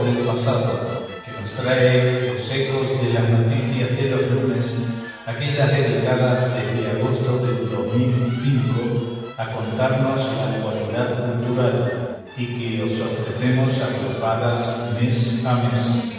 del pasado, que nos trae los ecos de las noticias de los lunes, aquellas dedicadas desde agosto del 2005 a contarnos la actualidad cultural y que os ofrecemos agrupadas mes a mes.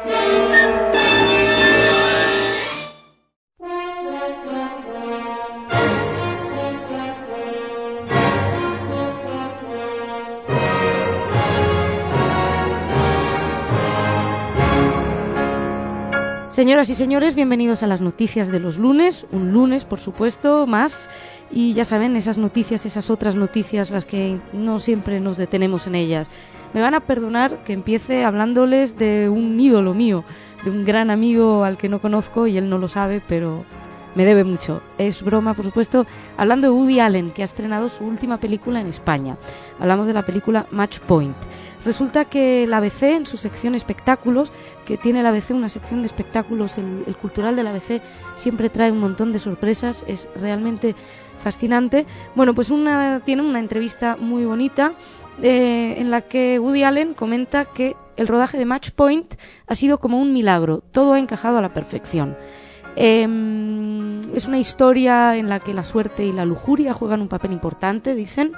Señoras y señores, bienvenidos a las noticias de los lunes, un lunes, por supuesto, más, y ya saben, esas noticias, esas otras noticias, las que no siempre nos detenemos en ellas. Me van a perdonar que empiece hablándoles de un ídolo mío, de un gran amigo al que no conozco y él no lo sabe, pero me debe mucho. Es broma, por supuesto, hablando de Woody Allen, que ha estrenado su última película en España. Hablamos de la película Match Point. Resulta que la ABC, en su sección espectáculos, que tiene la ABC una sección de espectáculos, el cultural de la ABC siempre trae un montón de sorpresas, es realmente fascinante. Bueno, pues tiene una entrevista muy bonita en la que Woody Allen comenta que el rodaje de Match Point ha sido como un milagro, todo ha encajado a la perfección. Es una historia en la que la suerte y la lujuria juegan un papel importante, dicen.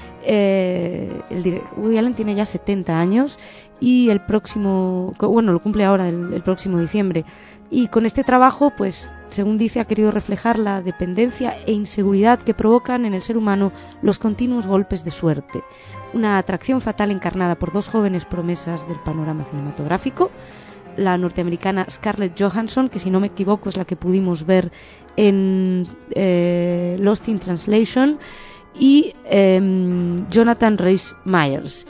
Woody Allen tiene ya 70 años y lo cumple ahora el próximo diciembre, y con este trabajo, pues según dice, ha querido reflejar la dependencia e inseguridad que provocan en el ser humano los continuos golpes de suerte, una atracción fatal encarnada por dos jóvenes promesas del panorama cinematográfico, la norteamericana Scarlett Johansson, que si no me equivoco es la que pudimos ver en Lost in Translation, y Jonathan Rhys Meyers.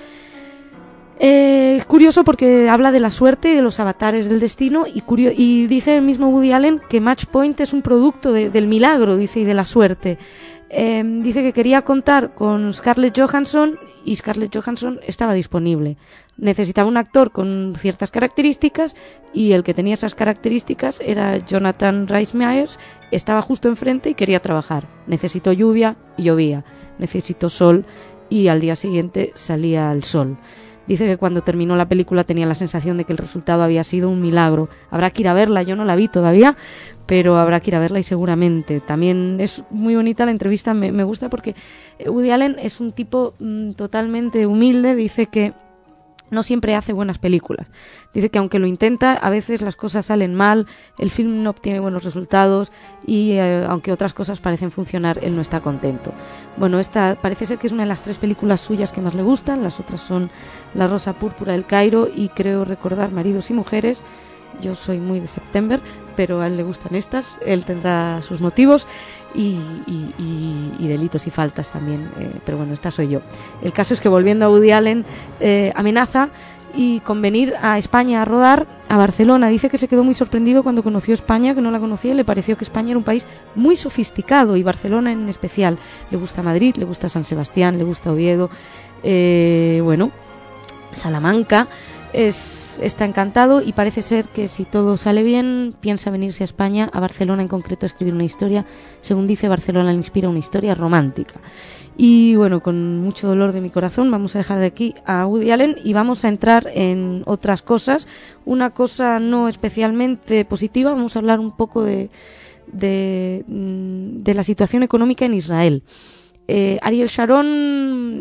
Es curioso porque habla de la suerte y de los avatares del destino y dice el mismo Woody Allen que Match Point es un producto del milagro, dice, y de la suerte. Dice que quería contar con Scarlett Johansson y Scarlett Johansson estaba disponible. Necesitaba un actor con ciertas características y el que tenía esas características era Jonathan Rhys Meyers. Estaba justo enfrente y quería trabajar. Necesitó lluvia y llovía. Necesitó sol y al día siguiente salía el sol. Dice que cuando terminó la película tenía la sensación de que el resultado había sido un milagro. Habrá que ir a verla, yo no la vi todavía, pero habrá que ir a verla y seguramente. También es muy bonita la entrevista, me gusta porque Woody Allen es un tipo totalmente humilde, dice que no siempre hace buenas películas. Dice que aunque lo intenta, a veces las cosas salen mal, el film no obtiene buenos resultados y aunque otras cosas parecen funcionar, él no está contento. Bueno, esta parece ser que es una de las 3 películas suyas que más le gustan, las otras son La Rosa Púrpura del Cairo y creo recordar Maridos y Mujeres. Yo soy muy de September, pero a él le gustan estas, él tendrá sus motivos y delitos y faltas también, pero bueno, esta soy yo. El caso es que, volviendo a Woody Allen, amenaza y con venir a España a rodar, a Barcelona. Dice que se quedó muy sorprendido cuando conoció España, que no la conocía, y le pareció que España era un país muy sofisticado, y Barcelona en especial. Le gusta Madrid, le gusta San Sebastián, le gusta Oviedo, Salamanca. Está encantado y parece ser que, si todo sale bien, piensa venirse a España, a Barcelona en concreto, a escribir una historia. Según dice, Barcelona le inspira una historia romántica. Y bueno, con mucho dolor de mi corazón vamos a dejar de aquí a Woody Allen y vamos a entrar en otras cosas. Una cosa no especialmente positiva, vamos a hablar un poco de la situación económica en Israel. Ariel Sharon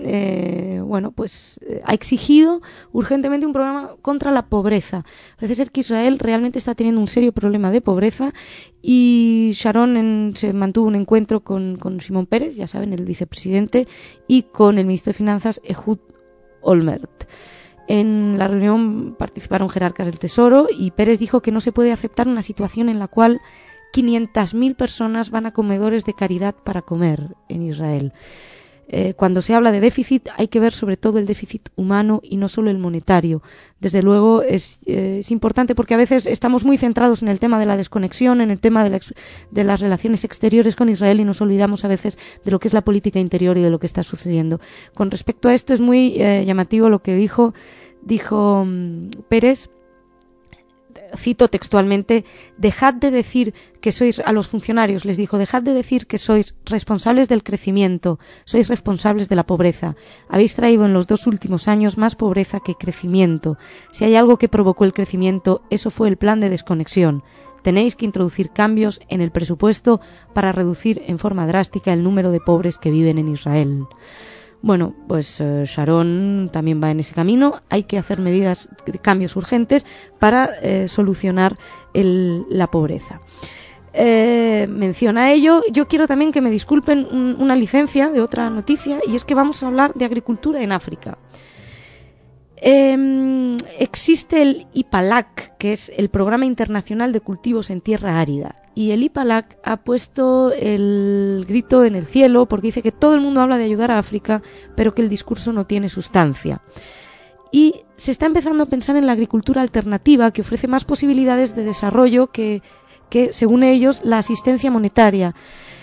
ha exigido urgentemente un programa contra la pobreza. Parece ser que Israel realmente está teniendo un serio problema de pobreza y Sharon se mantuvo un encuentro con Shimon Peres, ya saben, el vicepresidente, y con el ministro de Finanzas, Ehud Olmert. En la reunión participaron jerarcas del Tesoro y Peres dijo que no se puede aceptar una situación en la cual 500.000 personas van a comedores de caridad para comer en Israel. Cuando se habla de déficit hay que ver sobre todo el déficit humano y no solo el monetario. Desde luego es importante porque a veces estamos muy centrados en el tema de la desconexión, en el tema de las relaciones exteriores con Israel y nos olvidamos a veces de lo que es la política interior y de lo que está sucediendo. Con respecto a esto es muy llamativo lo que dijo Peres. cito textualmente, dejad de decir que sois, a los funcionarios les dijo, dejad de decir que sois responsables del crecimiento, sois responsables de la pobreza. Habéis traído en los 2 últimos años más pobreza que crecimiento. Si hay algo que provocó el crecimiento, eso fue el plan de desconexión. Tenéis que introducir cambios en el presupuesto para reducir en forma drástica el número de pobres que viven en Israel. Bueno, pues Sharon también va en ese camino. Hay que hacer medidas, cambios urgentes para solucionar la pobreza. Menciona ello. Yo quiero también que me disculpen una licencia de otra noticia, y es que vamos a hablar de agricultura en África. Existe el IPALAC, que es el Programa Internacional de Cultivos en Tierra Árida, y el IPALAC ha puesto el grito en el cielo porque dice que todo el mundo habla de ayudar a África, pero que el discurso no tiene sustancia. Y se está empezando a pensar en la agricultura alternativa, que ofrece más posibilidades de desarrollo que según ellos, la asistencia monetaria.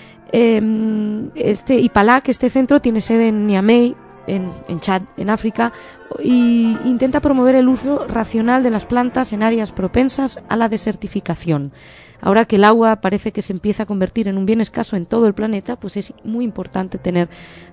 Este IPALAC, este centro, tiene sede en Niamey, en Chad, en África, y intenta promover el uso racional de las plantas en áreas propensas a la desertificación. Ahora que el agua parece que se empieza a convertir en un bien escaso en todo el planeta, pues es muy importante tener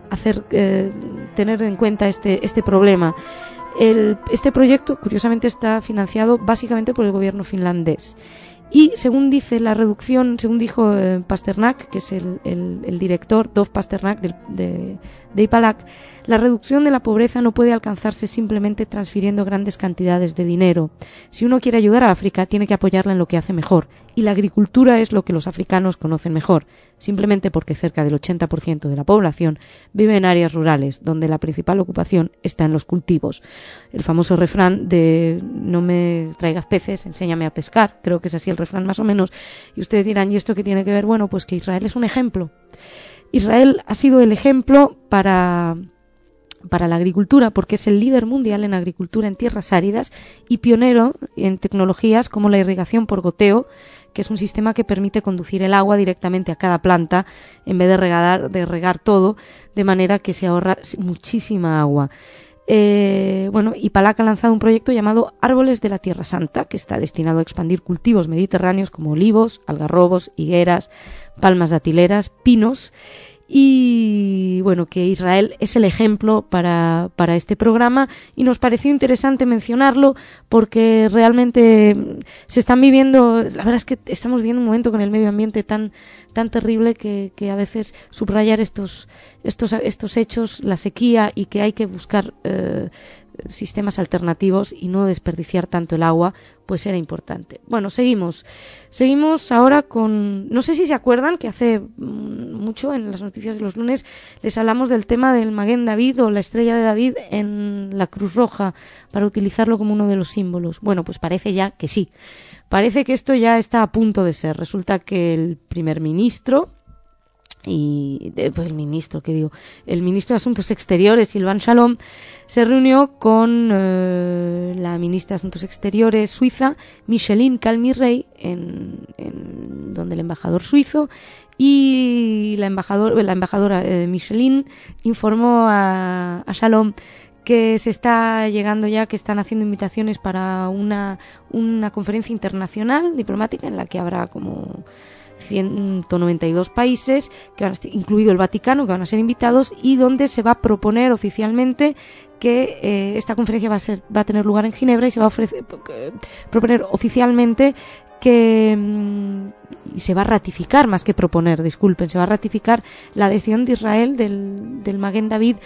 en cuenta este problema. Este proyecto, curiosamente, está financiado básicamente por el gobierno finlandés. Y según dijo Pasternak, que es el director, Dov Pasternak de IPALAC, la reducción de la pobreza no puede alcanzarse simplemente transfiriendo grandes cantidades de dinero. Si uno quiere ayudar a África, tiene que apoyarla en lo que hace mejor, y la agricultura es lo que los africanos conocen mejor, simplemente porque cerca del 80% de la población vive en áreas rurales, donde la principal ocupación está en los cultivos. El famoso refrán de no me traigas peces, enséñame a pescar, creo que es así el refrán más o menos, y ustedes dirán, ¿y esto qué tiene que ver? Bueno, pues que Israel es un ejemplo. Israel ha sido el ejemplo para la agricultura, porque es el líder mundial en agricultura en tierras áridas y pionero en tecnologías como la irrigación por goteo, que es un sistema que permite conducir el agua directamente a cada planta en vez de regar todo, de manera que se ahorra muchísima agua. IPALAC ha lanzado un proyecto llamado Árboles de la Tierra Santa, que está destinado a expandir cultivos mediterráneos como olivos, algarrobos, higueras, palmas datileras, pinos, y bueno, que Israel es el ejemplo para este programa, y nos pareció interesante mencionarlo porque realmente se están viviendo, la verdad es que estamos viviendo un momento con el medio ambiente tan terrible que a veces subrayar estos hechos, la sequía, y que hay que buscar sistemas alternativos y no desperdiciar tanto el agua, pues era importante. Bueno, seguimos ahora con, no sé si se acuerdan que hace mucho en las noticias de los lunes les hablamos del tema del Maguen David, o la estrella de David en la Cruz Roja, para utilizarlo como uno de los símbolos. Bueno, pues parece ya que sí, parece que esto ya está a punto de ser. Resulta que el primer ministro el ministro de Asuntos Exteriores, Silvan Shalom, se reunió con la ministra de Asuntos Exteriores suiza, Micheline Calmy-Rey, en donde el embajador suizo, y la embajadora Micheline informó a Shalom que se está llegando ya, que están haciendo invitaciones para una conferencia internacional diplomática en la que habrá como 192 países, incluido el Vaticano, que van a ser invitados, y donde se va a proponer oficialmente que esta conferencia va a tener lugar en Ginebra, y se va a proponer oficialmente y se va a ratificar, más que proponer, se va a ratificar la adhesión de Israel del Maguen David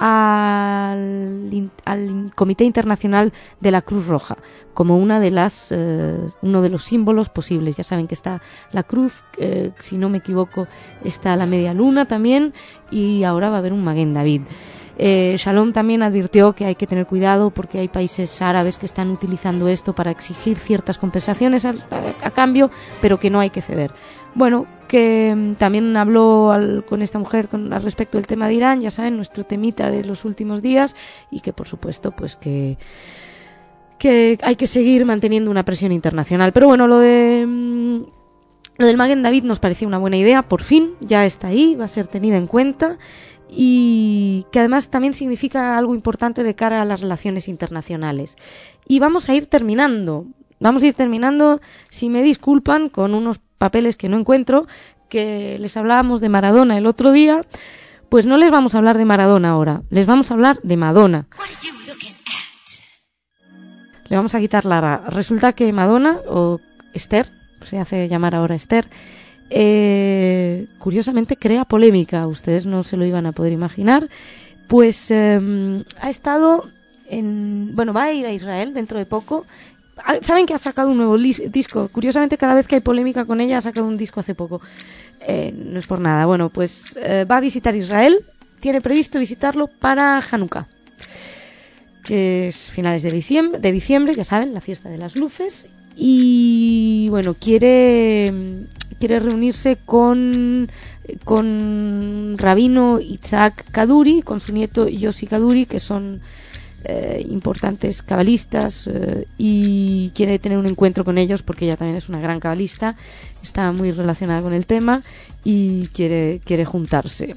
al Comité Internacional de la Cruz Roja, como uno de los símbolos posibles. Ya saben que está la cruz, si no me equivoco está la media luna también, y ahora va a haber un Maguen David. Shalom también advirtió que hay que tener cuidado porque hay países árabes que están utilizando esto para exigir ciertas compensaciones a cambio, pero que no hay que ceder. Bueno, que también habló con esta mujer al respecto del tema de Irán, ya saben, nuestro temita de los últimos días, y que por supuesto pues que hay que seguir manteniendo una presión internacional. Pero bueno, lo del Maguen David nos parecía una buena idea, por fin ya está ahí, va a ser tenida en cuenta, y que además también significa algo importante de cara a las relaciones internacionales. Y vamos a ir terminando. vamos a ir terminando, si me disculpan, con unos papeles que no encuentro, que les hablábamos de Maradona el otro día. Pues no les vamos a hablar de Maradona ahora, les vamos a hablar de Madonna. Le vamos a quitar la ra. Resulta que Madonna, o Esther, se hace llamar ahora Esther, curiosamente crea polémica, ustedes no se lo iban a poder imaginar, pues ha estado va a ir a Israel dentro de poco. Saben que ha sacado un nuevo disco, curiosamente cada vez que hay polémica con ella ha sacado un disco hace poco, no es por nada. Bueno, pues va a visitar Israel, tiene previsto visitarlo para Hanukkah, que es finales de diciembre, ya saben, la fiesta de las luces. Y bueno, quiere reunirse con Rabino Itzhak Kaduri, con su nieto Yossi Kaduri, que son importantes cabalistas, y quiere tener un encuentro con ellos porque ella también es una gran cabalista, está muy relacionada con el tema y quiere juntarse.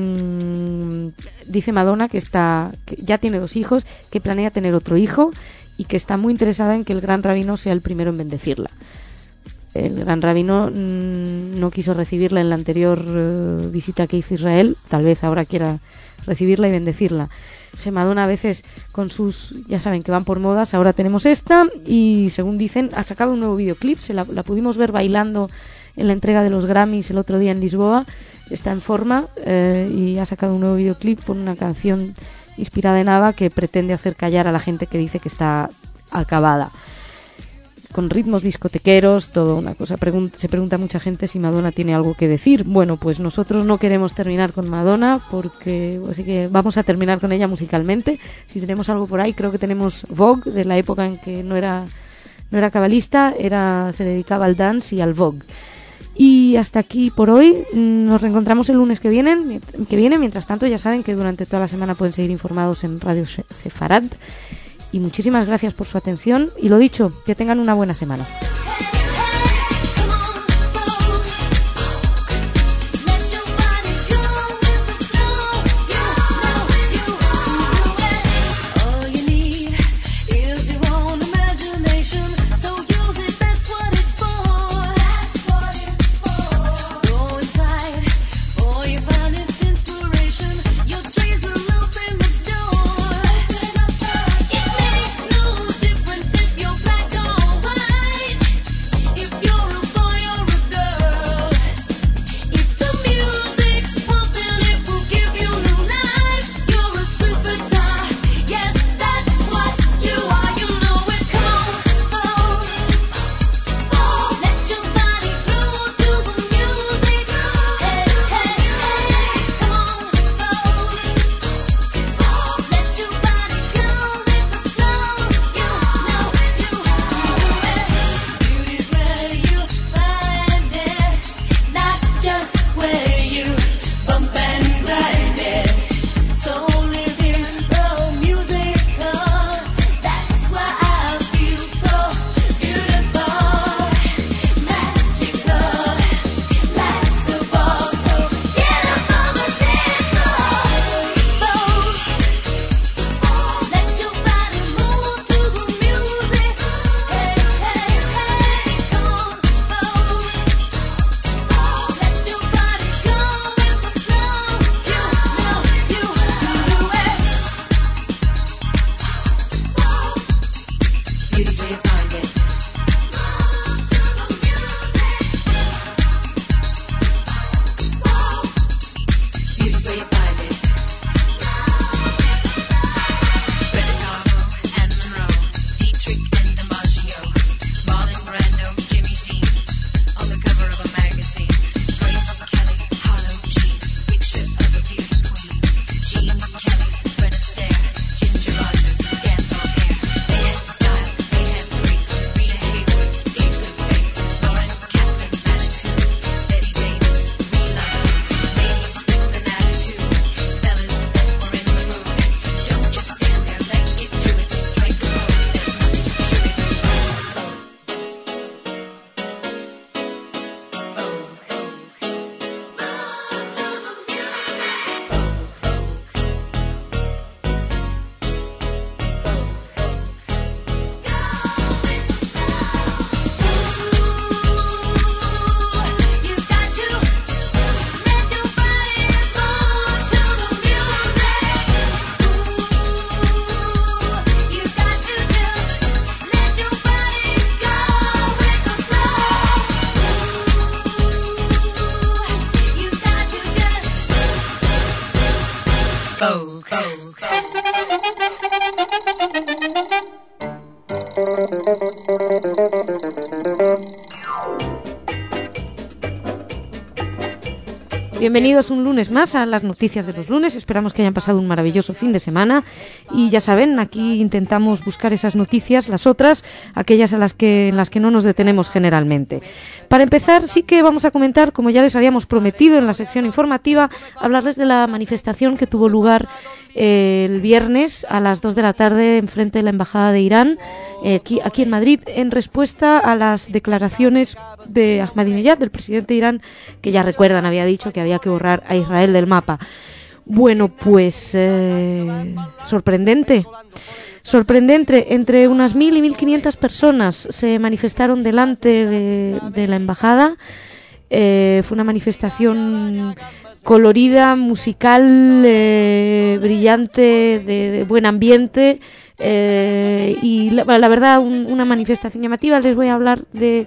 Dice Madonna que ya tiene 2 hijos, que planea tener otro hijo y que está muy interesada en que el gran rabino sea el primero en bendecirla. El gran rabino no quiso recibirla en la anterior visita que hizo a Israel, tal vez ahora quiera recibirla y bendecirla. Madonna a veces con sus, ya saben que van por modas, ahora tenemos esta, y según dicen ha sacado un nuevo videoclip, la pudimos ver bailando en la entrega de los Grammys el otro día en Lisboa, está en forma, y ha sacado un nuevo videoclip con una canción inspirada en ABBA que pretende hacer callar a la gente que dice que está acabada, con ritmos discotequeros, todo una cosa. Se pregunta mucha gente si Madonna tiene algo que decir. Bueno, pues nosotros no queremos terminar con Madonna, así que vamos a terminar con ella musicalmente. Si tenemos algo por ahí, creo que tenemos Vogue, de la época en que no era cabalista, se dedicaba al dance y al Vogue. Y hasta aquí por hoy. Nos reencontramos el lunes que viene. Mientras tanto, ya saben que durante toda la semana pueden seguir informados en Radio Sefarad. Y muchísimas gracias por su atención. Y lo dicho, que tengan una buena semana. Bienvenidos un lunes más a las noticias de los lunes. Esperamos que hayan pasado un maravilloso fin de semana y ya saben, aquí intentamos buscar esas noticias, las otras, aquellas en las que no nos detenemos generalmente. Para empezar, sí que vamos a comentar, como ya les habíamos prometido en la sección informativa, hablarles de la manifestación que tuvo lugar el viernes a las 2 de la tarde enfrente de la Embajada de Irán, aquí en Madrid, en respuesta a las declaraciones de Ahmadinejad, del presidente de Irán, que ya recuerdan, había dicho que había que borrar a Israel del mapa. Bueno, pues sorprendente, entre unas 1.000 y 1.500 personas se manifestaron delante de la embajada. Fue una manifestación colorida, musical, brillante, de buen ambiente, y la verdad una manifestación llamativa. Les voy a hablar de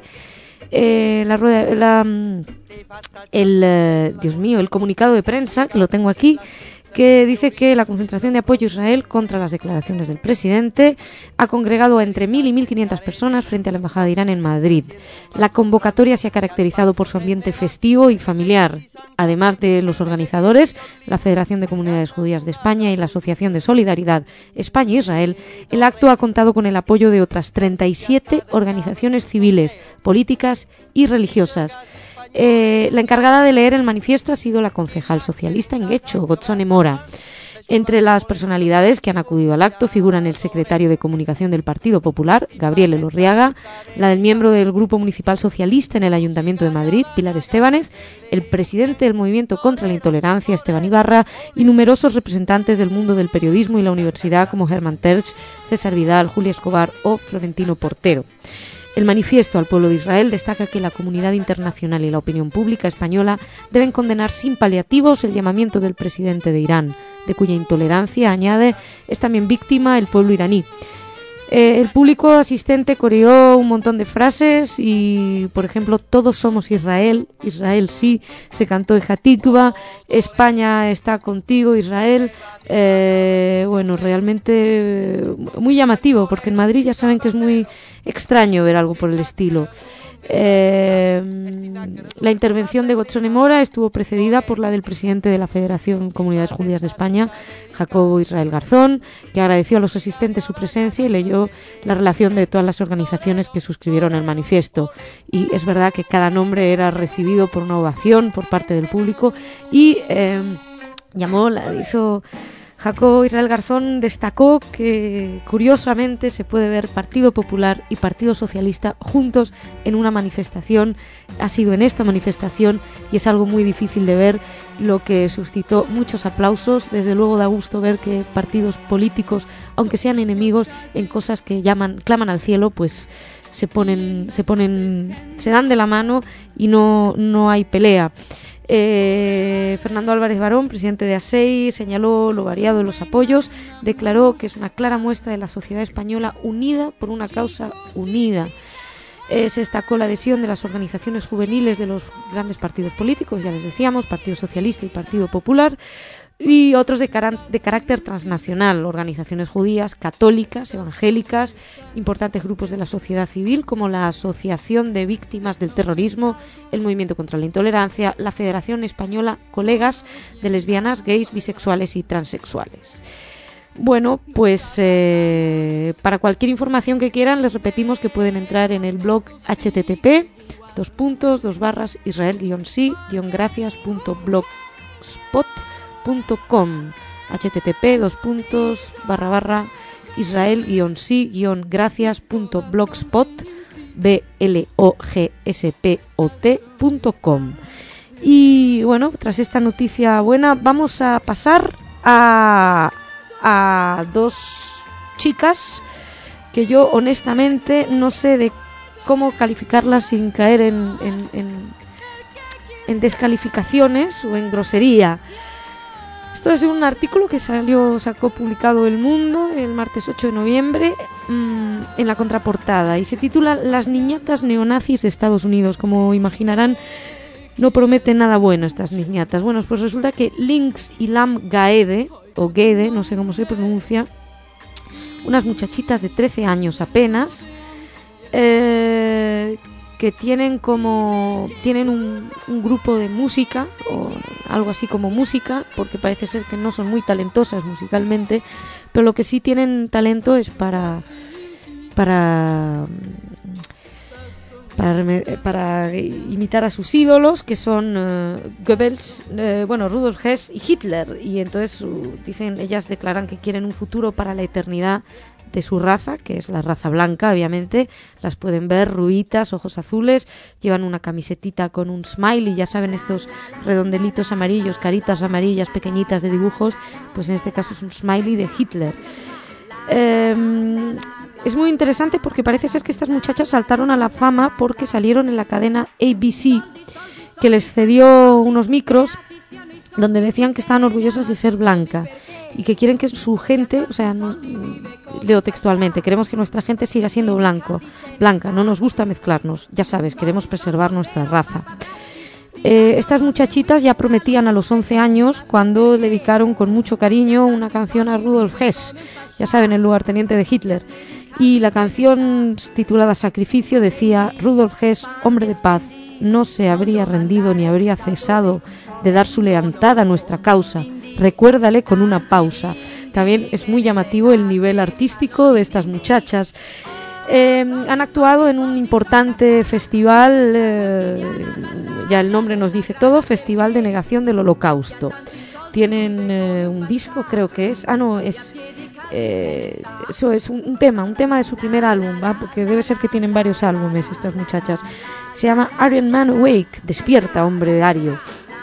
el comunicado de prensa, que lo tengo aquí, que dice que la concentración de apoyo a Israel contra las declaraciones del presidente ha congregado a entre 1.000 y 1.500 personas frente a la Embajada de Irán en Madrid. La convocatoria se ha caracterizado por su ambiente festivo y familiar. Además de los organizadores, la Federación de Comunidades Judías de España y la Asociación de Solidaridad España-Israel, el acto ha contado con el apoyo de otras 37 organizaciones civiles, políticas y religiosas. La encargada de leer el manifiesto ha sido la concejal socialista en Getxo, Gotzone Mora. Entre las personalidades que han acudido al acto figuran el secretario de Comunicación del Partido Popular, Gabriel Elorriaga, la del miembro del Grupo Municipal Socialista en el Ayuntamiento de Madrid, Pilar Estébanez, el presidente del Movimiento contra la Intolerancia, Esteban Ibarra, y numerosos representantes del mundo del periodismo y la universidad como Hermann Tertsch, César Vidal, Julia Escobar o Florentino Portero. El manifiesto al pueblo de Israel destaca que la comunidad internacional y la opinión pública española deben condenar sin paliativos el llamamiento del presidente de Irán, de cuya intolerancia, añade, es también víctima el pueblo iraní. El público asistente coreó un montón de frases y, por ejemplo, todos somos Israel, Israel sí, se cantó Ejatituba, España está contigo, Israel. Bueno, realmente muy llamativo, porque en Madrid ya saben que es muy extraño ver algo por el estilo. La intervención de Gotzone Mora estuvo precedida por la del presidente de la Federación Comunidades Judías de España, Jacobo Israel Garzón, que agradeció a los asistentes su presencia y leyó la relación de todas las organizaciones que suscribieron el manifiesto. Y es verdad que cada nombre era recibido por una ovación por parte del público y Jacobo Israel Garzón destacó que, curiosamente, se puede ver Partido Popular y Partido Socialista juntos en una manifestación. Ha sido en esta manifestación y es algo muy difícil de ver, lo que suscitó muchos aplausos. Desde luego da gusto ver que partidos políticos, aunque sean enemigos en cosas que claman al cielo, pues se dan de la mano y no hay pelea. Fernando Álvarez Barón, presidente de ASEI, señaló lo variado de los apoyos, declaró que es una clara muestra de la sociedad española unida por una causa unida. Se destacó la adhesión de las organizaciones juveniles de los grandes partidos políticos, ya les decíamos, Partido Socialista y Partido Popular, y otros de carácter transnacional, organizaciones judías, católicas, evangélicas, importantes grupos de la sociedad civil como la Asociación de Víctimas del Terrorismo, el Movimiento contra la Intolerancia, la Federación Española Colegas de Lesbianas, Gays, Bisexuales y Transexuales. Bueno, pues para cualquier información que quieran, les repetimos que pueden entrar en el blog http://israel-sí-gracias.blogspot.com http://israel-blogspot.com. Y bueno, tras esta noticia buena, vamos a pasar a dos chicas que yo honestamente no sé de cómo calificarlas sin caer en descalificaciones o en grosería. Esto es un artículo que sacó publicado El Mundo el martes 8 de noviembre en la contraportada y se titula Las niñatas neonazis de Estados Unidos. Como imaginarán, no prometen nada bueno estas niñatas. Bueno, pues resulta que Lynx y Lam Gaede, o Gede, no sé cómo se pronuncia, unas muchachitas de 13 años apenas, que tienen un grupo de música, o algo así como música, porque parece ser que no son muy talentosas musicalmente, pero lo que sí tienen talento es para imitar a sus ídolos, que son Goebbels, Rudolf Hess y Hitler. Y entonces ellas declaran que quieren un futuro para la eternidad de su raza, que es la raza blanca, obviamente. Las pueden ver, rubitas, ojos azules, llevan una camisetita con un smiley, ya saben, estos redondelitos amarillos, caritas amarillas pequeñitas de dibujos, pues en este caso es un smiley de Hitler. Es muy interesante porque parece ser que estas muchachas saltaron a la fama porque salieron en la cadena ABC, que les cedió unos micros donde decían que estaban orgullosas de ser blanca y que quieren que su gente, leo textualmente, queremos que nuestra gente siga siendo blanca, no nos gusta mezclarnos, ya sabes, queremos preservar nuestra raza. Estas muchachitas ya prometían a los 11 años cuando le dedicaron con mucho cariño una canción a Rudolf Hess, ya saben, el lugarteniente de Hitler. Y la canción titulada Sacrificio decía: Rudolf Hess, hombre de paz, no se habría rendido ni habría cesado de dar su lealtad a nuestra causa. Recuérdale con una pausa. También es muy llamativo el nivel artístico de estas muchachas. Han actuado en un importante festival, ya el nombre nos dice todo, Festival de Negación del Holocausto. Tienen un disco, creo que es... eso es un tema de su primer álbum, ¿va? Porque debe ser que tienen varios álbumes estas muchachas. Se llama Aryan Man Awake, despierta, hombre ario.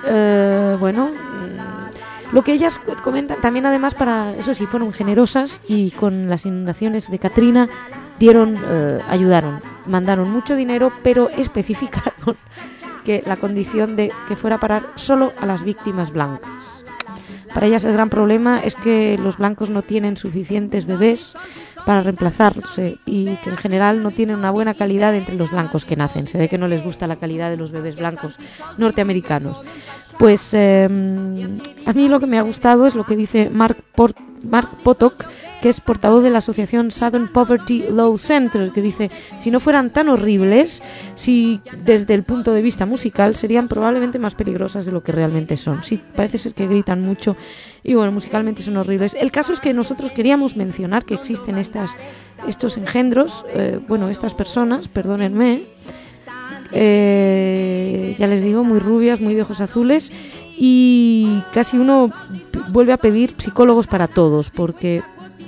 Lo que ellas comentan también, además, eso sí, fueron generosas y con las inundaciones de Katrina ayudaron, mandaron mucho dinero, pero especificaron que la condición de que fuera a parar solo a las víctimas blancas. Para ellas el gran problema es que los blancos no tienen suficientes bebés para reemplazarse y que en general no tienen una buena calidad entre los blancos que nacen. Se ve que no les gusta la calidad de los bebés blancos norteamericanos. Pues a mí lo que me ha gustado es lo que dice Mark Potok, que es portavoz de la asociación Southern Poverty Law Center, que dice: si no fueran tan horribles, si desde el punto de vista musical serían probablemente más peligrosas de lo que realmente son. Sí, parece ser que gritan mucho y bueno, musicalmente son horribles. El caso es que nosotros queríamos mencionar que existen estos engendros, estas personas, perdónenme, ya les digo, muy rubias, muy de ojos azules, y casi uno vuelve a pedir psicólogos para todos, porque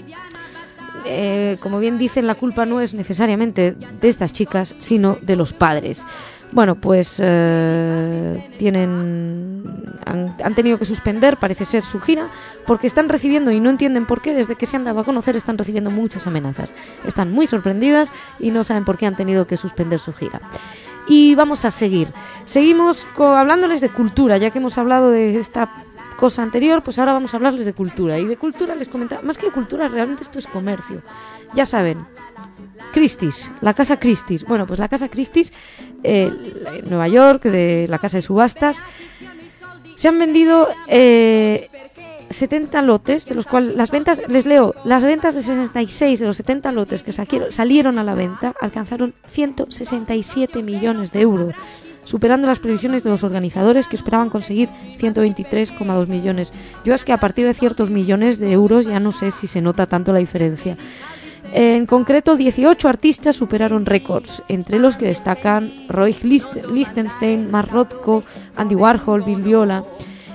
como bien dicen, la culpa no es necesariamente de estas chicas, sino de los padres. Bueno, pues han tenido que suspender, parece ser, su gira, porque están recibiendo, y no entienden por qué, desde que se han dado a conocer, están recibiendo muchas amenazas. Están muy sorprendidas y no saben por qué han tenido que suspender su gira. Y vamos a seguir. Seguimos hablándoles de cultura, ya que hemos hablado de esta cosa anterior, pues ahora vamos a hablarles de cultura. Y de cultura les comentaba, más que cultura, realmente esto es comercio. Ya saben, Christie's, la casa Christie's. Bueno, pues la casa Christie's, en Nueva York, de la casa de subastas, se han vendido 70 lotes, de los cuales las ventas, les leo, las ventas de 66 de los 70 lotes que salieron a la venta alcanzaron 167 millones de euros, superando las previsiones de los organizadores, que esperaban conseguir 123,2 millones. Yo es que a partir de ciertos millones de euros ya no sé si se nota tanto la diferencia. En concreto, 18 artistas superaron récords, entre los que destacan Roy Lichtenstein, Mark Rothko, Andy Warhol, Bill Viola.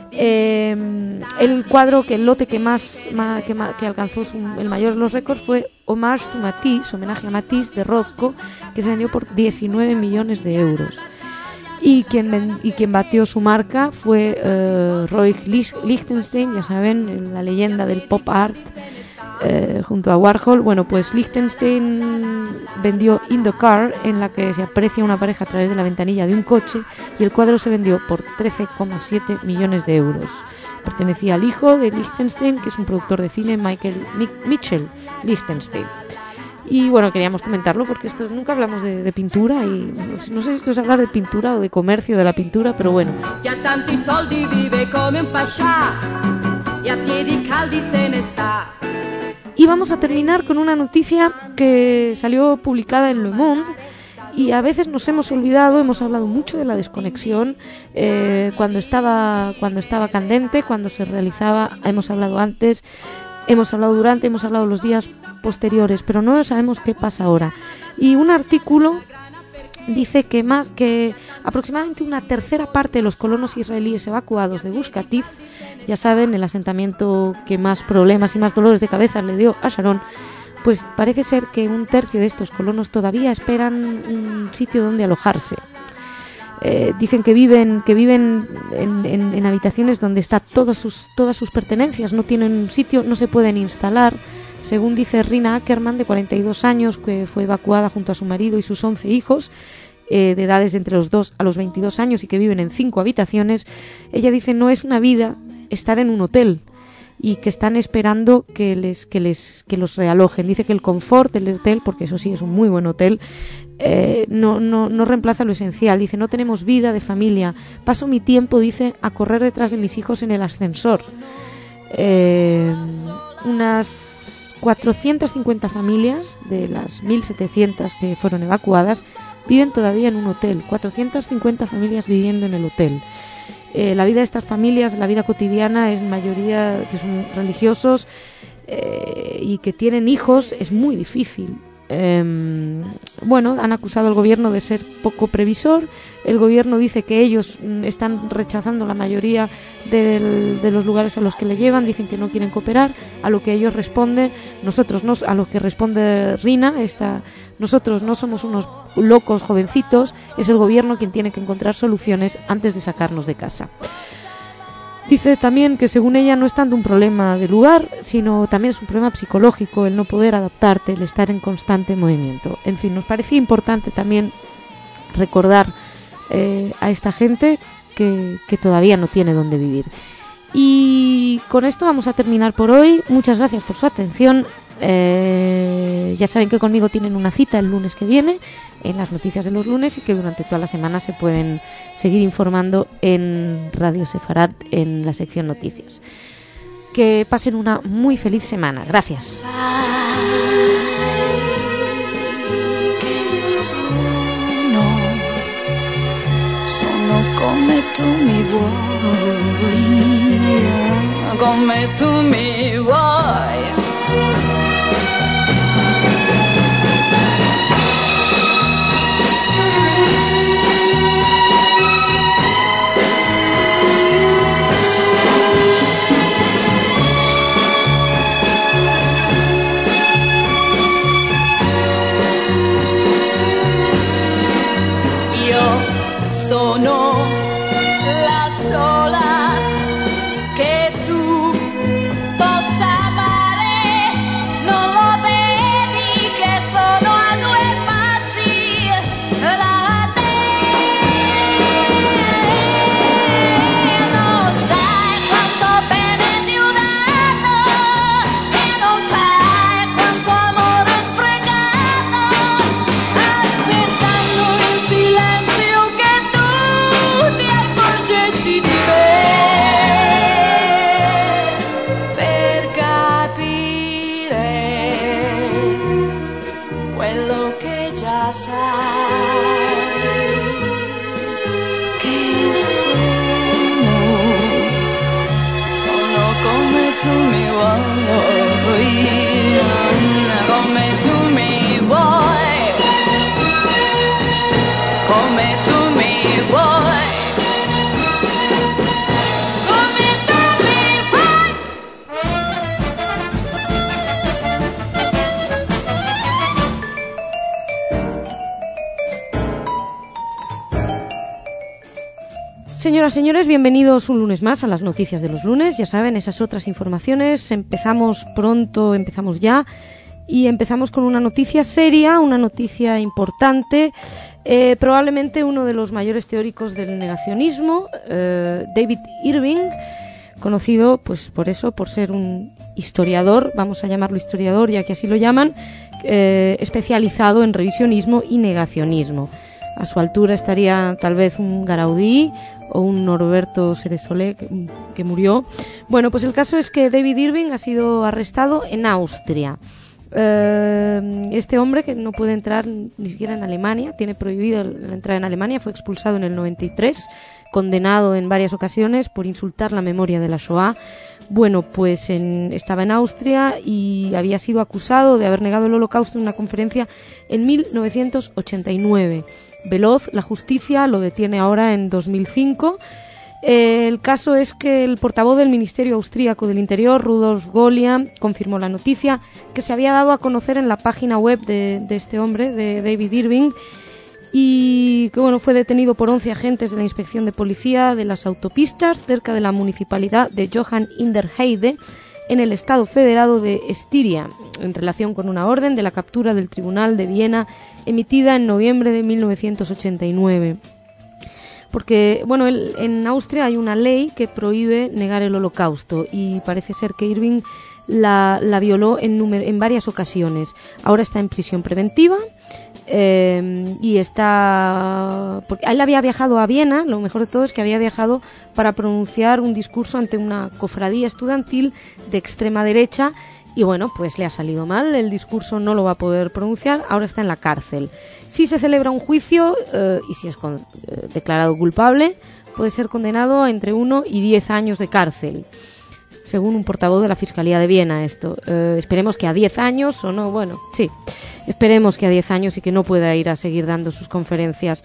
El cuadro, el lote que alcanzó el mayor de los récords fue Hommage to Matisse, homenaje a Matisse, de Rothko, que se vendió por 19 millones de euros. Y quien batió su marca fue Roy Lichtenstein, ya saben, la leyenda del pop art, junto a Warhol. Bueno, pues Lichtenstein vendió In the Car, en la que se aprecia una pareja a través de la ventanilla de un coche, y el cuadro se vendió por 13,7 millones de euros. Pertenecía al hijo de Lichtenstein, que es un productor de cine, Mitchell Lichtenstein. Y bueno, queríamos comentarlo porque esto nunca hablamos de pintura y no sé si esto es hablar de pintura o de comercio de la pintura, pero bueno. Ya tanti soldi vive come un pascià y a piedi caldi se ne sta. Y vamos a terminar con una noticia que salió publicada en Le Monde y a veces nos hemos olvidado, hemos hablado mucho de la desconexión cuando estaba candente, cuando se realizaba, hemos hablado antes, hemos hablado durante, hemos hablado los días posteriores, pero no sabemos qué pasa ahora. Y un artículo dice que aproximadamente una tercera parte de los colonos israelíes evacuados de Gush Katif, ya saben, el asentamiento que más problemas y más dolores de cabeza le dio a Sharon, pues parece ser que un tercio de estos colonos todavía esperan un sitio donde alojarse. Dicen que viven en habitaciones donde está todas sus pertenencias, no tienen sitio, no se pueden instalar. Según dice Rina Ackerman, de 42 años, que fue evacuada junto a su marido y sus 11 hijos, de edades de entre los 2 a los 22 años y que viven en 5 habitaciones, ella dice no es una vida estar en un hotel y que están esperando que los realojen. Dice que el confort del hotel, porque eso sí es un muy buen hotel, no reemplaza lo esencial. Dice, no tenemos vida de familia. Paso mi tiempo, dice, a correr detrás de mis hijos en el ascensor. Unas 450 familias de las 1.700 que fueron evacuadas viven todavía en un hotel. 450 familias viviendo en el hotel. La vida de estas familias, la vida cotidiana, es mayoría que son religiosos y que tienen hijos, es muy difícil. Bueno, han acusado al gobierno de ser poco previsor. El gobierno dice que ellos están rechazando la mayoría de los lugares a los que le llevan, dicen que no quieren cooperar, a lo que ellos responden, a lo que responde Rina, nosotros no somos unos locos jovencitos, es el gobierno quien tiene que encontrar soluciones antes de sacarnos de casa. Dice también que según ella no es tanto un problema de lugar, sino también es un problema psicológico, el no poder adaptarte, el estar en constante movimiento. En fin, nos parecía importante también recordar a esta gente que todavía no tiene dónde vivir. Y con esto vamos a terminar por hoy. Muchas gracias por su atención. Ya saben que conmigo tienen una cita el lunes que viene en las noticias de los lunes y que durante toda la semana se pueden seguir informando en Radio Sefarad en la sección noticias. Que pasen una muy feliz semana. Gracias. Sono come tu mi vuoi, come tu mi vuoi. Sono la sola che tu possa amare, non lo vedi che sono a 2 passi da te. Non sai quanto bene ti ho dato e non sai quanto amore sprecato, aspettando in silenzio che ti accorgessi di me, per capire quello che già sai, che sono come tu mi vuoi, come tu mi vuoi, come tu mi vuoi. Señoras, señores, bienvenidos un lunes más a las noticias de los lunes. Ya saben, esas otras informaciones. Empezamos pronto, empezamos ya. Y empezamos con una noticia seria, una noticia importante. Probablemente uno de los mayores teóricos del negacionismo, David Irving, conocido pues por eso, por ser un historiador, vamos a llamarlo historiador ya que así lo llaman, especializado en revisionismo y negacionismo. A su altura estaría tal vez un Gaudí o un Norberto Ceresolé, que murió. Bueno, pues el caso es que David Irving ha sido arrestado en Austria. Este hombre, que no puede entrar ni siquiera en Alemania, tiene prohibido la entrada en Alemania, fue expulsado en el 93, condenado en varias ocasiones por insultar la memoria de la Shoah. Bueno, pues estaba en Austria y había sido acusado de haber negado el Holocausto en una conferencia en 1989. Veloz, la justicia lo detiene ahora en 2005. El caso es que el portavoz del Ministerio Austríaco del Interior, Rudolf Golia, confirmó la noticia que se había dado a conocer en la página web de este hombre, de David Irving, y que bueno, fue detenido por 11 agentes de la Inspección de Policía de las Autopistas cerca de la municipalidad de Johann in der Heide, en el Estado Federado de Estiria, en relación con una orden de la captura del Tribunal de Viena emitida en noviembre de 1989. Porque, bueno, en Austria hay una ley que prohíbe negar el Holocausto y parece ser que Irving la violó en varias ocasiones. Ahora está en prisión preventiva y está... Porque él había viajado a Viena, lo mejor de todo es que había viajado para pronunciar un discurso ante una cofradía estudiantil de extrema derecha y bueno, pues le ha salido mal, el discurso no lo va a poder pronunciar, ahora está en la cárcel. Si se celebra un juicio y si es declarado culpable, puede ser condenado a entre 1 y 10 años de cárcel, según un portavoz de la Fiscalía de Viena esto. Esperemos que a 10 años o no, bueno, sí, esperemos que a 10 años y que no pueda ir a seguir dando sus conferencias.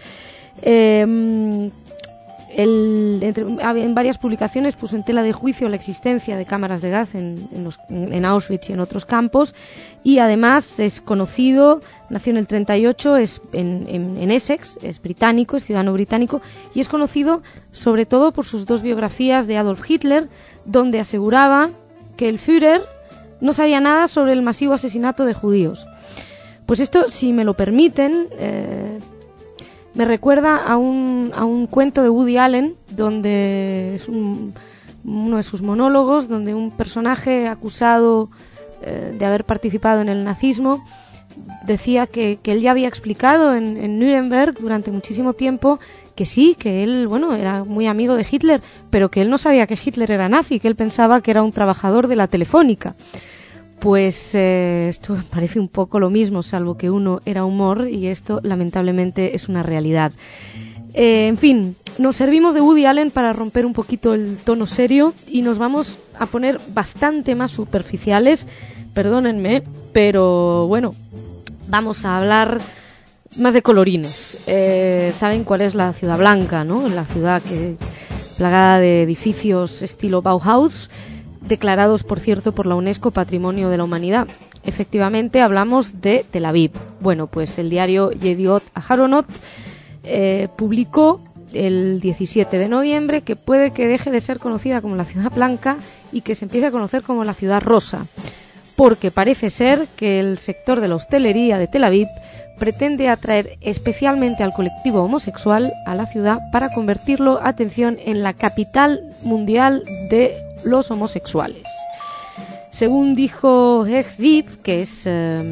En varias publicaciones puso en tela de juicio la existencia de cámaras de gas en Auschwitz y en otros campos, y además es conocido, nació en el 38, es en Essex, es británico, es ciudadano británico, y es conocido sobre todo por sus 2 biografías de Adolf Hitler, donde aseguraba que el Führer no sabía nada sobre el masivo asesinato de judíos. Pues esto, si me lo permiten, me recuerda a un cuento de Woody Allen, donde es uno de sus monólogos, donde un personaje acusado de haber participado en el nazismo decía que él ya había explicado en Nuremberg durante muchísimo tiempo que sí, que él, bueno, era muy amigo de Hitler, pero que él no sabía que Hitler era nazi, que él pensaba que era un trabajador de la Telefónica. Pues esto parece un poco lo mismo, salvo que uno era humor y esto lamentablemente es una realidad. En fin, nos servimos de Woody Allen para romper un poquito el tono serio y nos vamos a poner bastante más superficiales, perdónenme, pero bueno, vamos a hablar más de colorines. Saben cuál es la Ciudad Blanca, ¿no? La ciudad plagada de edificios estilo Bauhaus, declarados, por cierto, por la UNESCO Patrimonio de la Humanidad. Efectivamente, hablamos de Tel Aviv. Bueno, pues el diario Yediot Aharonot publicó el 17 de noviembre que puede que deje de ser conocida como la Ciudad Blanca y que se empiece a conocer como la Ciudad Rosa, porque parece ser que el sector de la hostelería de Tel Aviv pretende atraer especialmente al colectivo homosexual a la ciudad para convertirlo, atención, en la capital mundial de los homosexuales. Según dijo Ziv, que es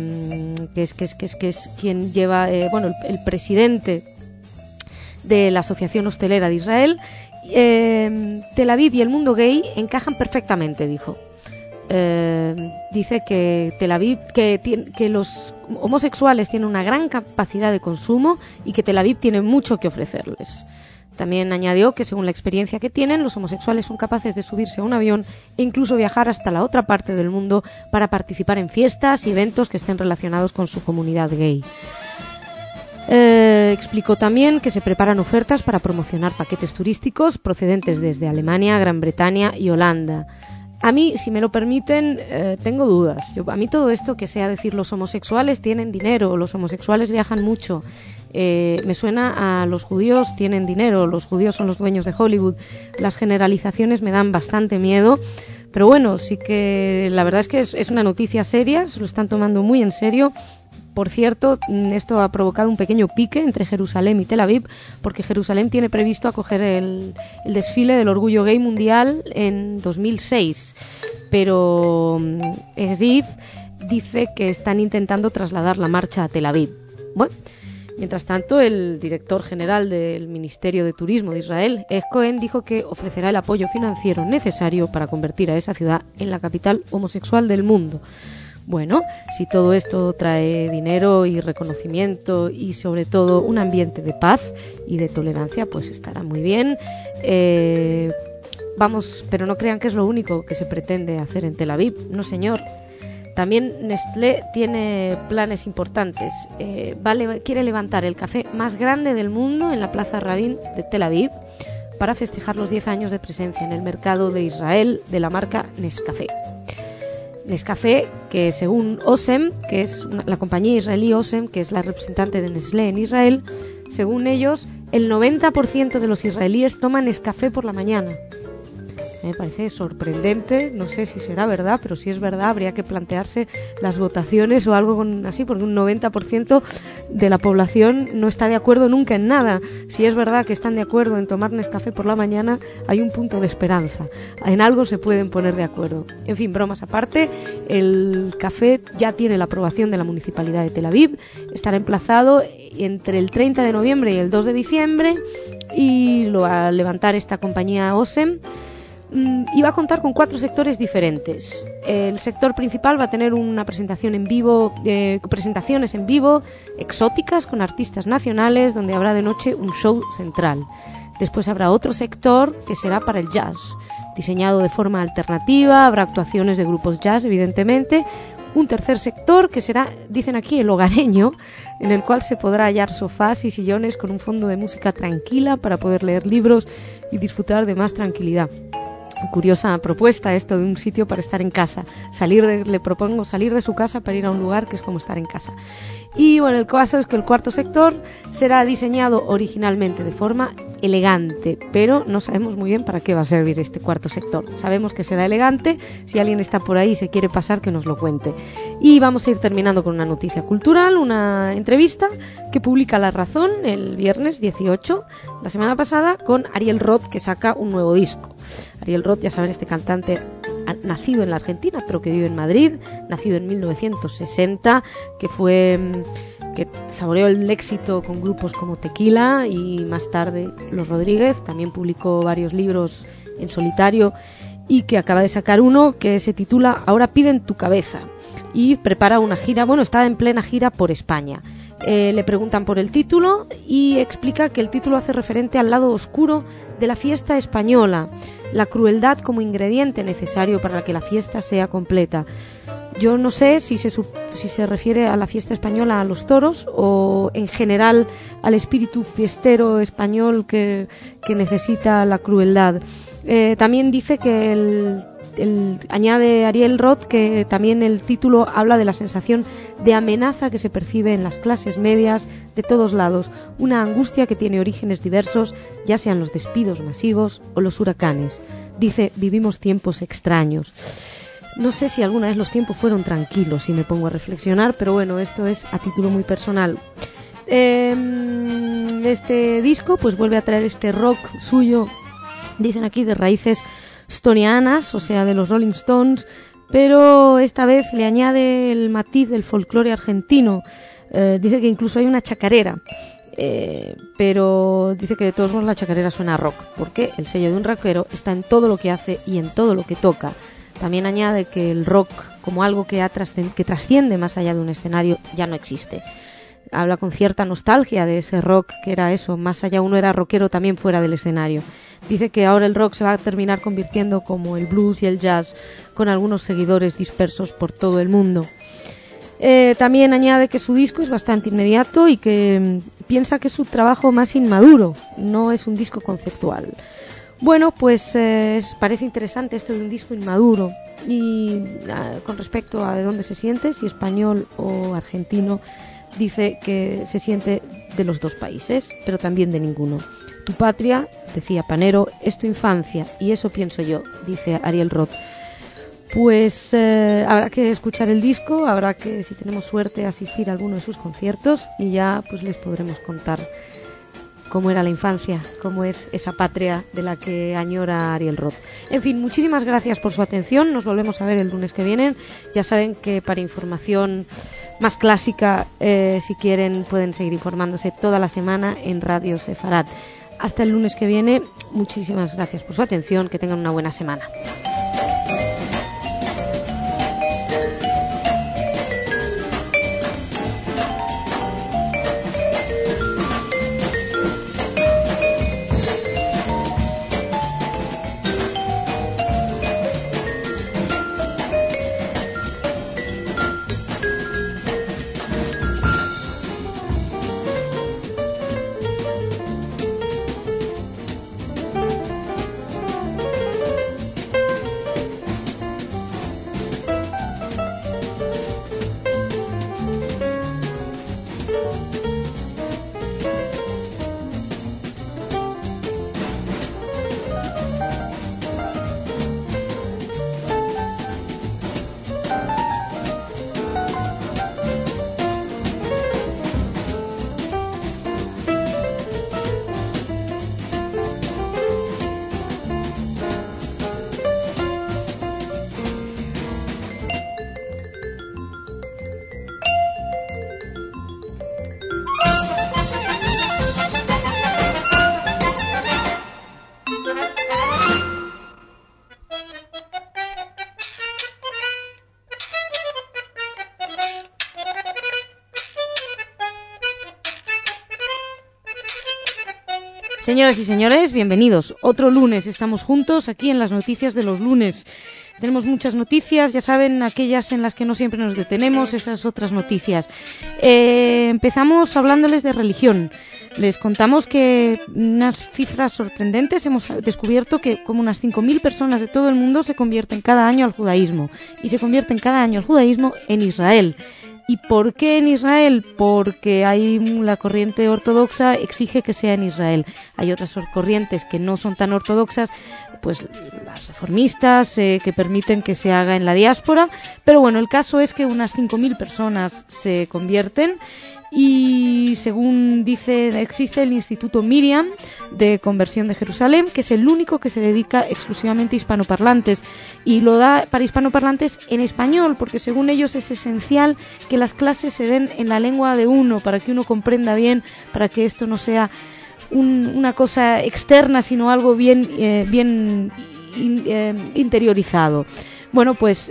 quien lleva, el presidente de la Asociación Hostelera de Israel, Tel Aviv y el mundo gay encajan perfectamente, dijo. Dice que Tel Aviv, que los homosexuales tienen una gran capacidad de consumo y que Tel Aviv tiene mucho que ofrecerles. También añadió que según la experiencia que tienen, los homosexuales son capaces de subirse a un avión e incluso viajar hasta la otra parte del mundo para participar en fiestas y eventos que estén relacionados con su comunidad gay. Explicó también que se preparan ofertas para promocionar paquetes turísticos procedentes desde Alemania, Gran Bretaña y Holanda. A mí, si me lo permiten, tengo dudas. A mí todo esto que sea decir los homosexuales tienen dinero, los homosexuales viajan mucho, me suena a los judíos tienen dinero, los judíos son los dueños de Hollywood. Las generalizaciones me dan bastante miedo, pero bueno, sí que la verdad es que es una noticia seria, se lo están tomando muy en serio. Por cierto, esto ha provocado un pequeño pique entre Jerusalén y Tel Aviv, porque Jerusalén tiene previsto acoger el desfile del orgullo gay mundial en 2006. Pero Ziv dice que están intentando trasladar la marcha a Tel Aviv. Bueno, mientras tanto, el director general del Ministerio de Turismo de Israel, Ed Cohen, dijo que ofrecerá el apoyo financiero necesario para convertir a esa ciudad en la capital homosexual del mundo. Bueno, si todo esto trae dinero y reconocimiento y sobre todo un ambiente de paz y de tolerancia, pues estará muy bien. Vamos, pero no crean que es lo único que se pretende hacer en Tel Aviv, no señor. También Nestlé tiene planes importantes. Quiere levantar el café más grande del mundo en la Plaza Rabin de Tel Aviv para festejar los 10 años de presencia en el mercado de Israel de la marca Nescafé. Nescafé, que según Osem, que es la compañía israelí Osem, que es la representante de Nestlé en Israel, según ellos, el 90% de los israelíes toman Nescafé por la mañana. Me parece sorprendente, no sé si será verdad, pero si es verdad habría que plantearse las votaciones o algo así, porque un 90% de la población no está de acuerdo nunca en nada. Si es verdad que están de acuerdo en tomar Nescafé por la mañana, hay un punto de esperanza. En algo se pueden poner de acuerdo. En fin, bromas aparte, el café ya tiene la aprobación de la Municipalidad de Tel Aviv, estará emplazado entre el 30 de noviembre y el 2 de diciembre y lo va a levantar esta compañía Osem. Y va a contar con 4 sectores diferentes. El sector principal va a tener una presentación en vivo, presentaciones en vivo exóticas con artistas nacionales, donde habrá de noche un show central. Después habrá otro sector que será para el jazz, diseñado de forma alternativa, habrá actuaciones de grupos jazz, evidentemente. Un tercer sector que será, dicen aquí, el hogareño, en el cual se podrá hallar sofás y sillones con un fondo de música tranquila para poder leer libros y disfrutar de más tranquilidad. Curiosa propuesta esto de un sitio para estar en casa. Le propongo salir de su casa para ir a un lugar que es como estar en casa. Y bueno, el caso es que el cuarto sector será diseñado originalmente de forma elegante, pero no sabemos muy bien para qué va a servir este cuarto sector. Sabemos que será elegante. Si alguien está por ahí y se quiere pasar, que nos lo cuente. Y vamos a ir terminando con una noticia cultural, una entrevista que publica La Razón el viernes 18, la semana pasada, con Ariel Roth, que saca un nuevo disco. Ariel Roth, ya saben, este cantante nacido en la Argentina, pero que vive en Madrid, nacido en 1960, que saboreó el éxito con grupos como Tequila y más tarde Los Rodríguez. También publicó varios libros en solitario y que acaba de sacar uno que se titula Ahora piden tu cabeza, y prepara una gira, está en plena gira por España. Le preguntan por el título y explica que el título hace referente al lado oscuro de la fiesta española, la crueldad como ingrediente necesario para que la fiesta sea completa. Yo no sé si se refiere a la fiesta española, a los toros, o en general al espíritu fiestero español que necesita la crueldad. También dice que añade Ariel Roth que también el título habla de la sensación de amenaza que se percibe en las clases medias de todos lados, una angustia que tiene orígenes diversos, ya sean los despidos masivos o los huracanes. Dice, vivimos tiempos extraños. No sé si alguna vez los tiempos fueron tranquilos, si me pongo a reflexionar, pero bueno, esto es a título muy personal. Este disco pues vuelve a traer este rock suyo, dicen aquí, de raíces stonianas, o sea, de los Rolling Stones, pero esta vez le añade el matiz del folclore argentino. Dice que incluso hay una chacarera, pero dice que de todos modos la chacarera suena a rock, porque el sello de un rockero está en todo lo que hace y en todo lo que toca. También añade que el rock, como algo que trasciende más allá de un escenario, ya no existe. Habla con cierta nostalgia de ese rock que era eso, más allá, uno era rockero también fuera del escenario. Dice que ahora el rock se va a terminar convirtiendo como el blues y el jazz, con algunos seguidores dispersos por todo el mundo. También añade que su disco es bastante inmediato y que piensa que es su trabajo más inmaduro, no es un disco conceptual. Bueno, pues parece interesante esto de un disco inmaduro, y con respecto a de dónde se siente, si español o argentino, dice que se siente de los dos países, pero también de ninguno. Tu patria, decía Panero, es tu infancia, y eso pienso yo, dice Ariel Roth. Pues habrá que escuchar el disco, habrá que, si tenemos suerte, asistir a alguno de sus conciertos, y ya pues les podremos contar cómo era la infancia, cómo es esa patria de la que añora Ariel Roth. En fin, muchísimas gracias por su atención. Nos volvemos a ver el lunes que viene. Ya saben que para información más clásica, si quieren, pueden seguir informándose toda la semana en Radio Sefarad. Hasta el lunes que viene. Muchísimas gracias por su atención. Que tengan una buena semana. Señoras y señores, bienvenidos. Otro lunes, estamos juntos aquí en las noticias de los lunes. Tenemos muchas noticias, ya saben, aquellas en las que no siempre nos detenemos, esas otras noticias. Empezamos hablándoles de religión. Les contamos que unas cifras sorprendentes, hemos descubierto que como unas 5.000 personas de todo el mundo se convierten cada año al judaísmo. Y se convierten cada año al judaísmo en Israel. ¿Y por qué en Israel? Porque hay la corriente ortodoxa exige que sea en Israel. Hay otras corrientes que no son tan ortodoxas, pues las reformistas, que permiten que se haga en la diáspora. Pero bueno, el caso es que unas 5.000 personas se convierten. Y según dice, existe el Instituto Miriam de Conversión de Jerusalén, que es el único que se dedica exclusivamente a hispanoparlantes, y lo da para hispanoparlantes en español, porque según ellos es esencial que las clases se den en la lengua de uno, para que uno comprenda bien, para que esto no sea una cosa externa, sino algo bien interiorizado. Bueno, pues